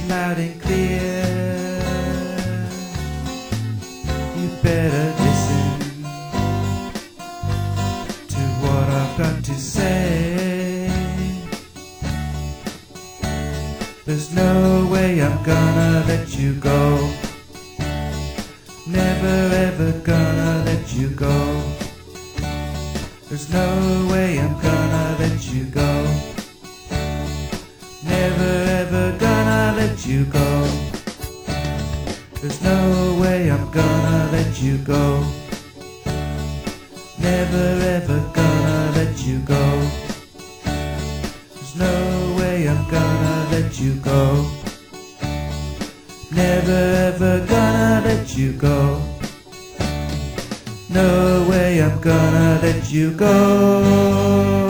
loud and clear. You better listen to what I've got to say. There's no way I'm gonna let you go. Never ever gonna let you go. There's no way I'm gonna let you go. Never ever gonna let you go. There's no way I'm gonna let you go. Never ever gonna let you go. There's no way I'm gonna let you go. Never ever gonna let you go. No way I'm gonna let you go.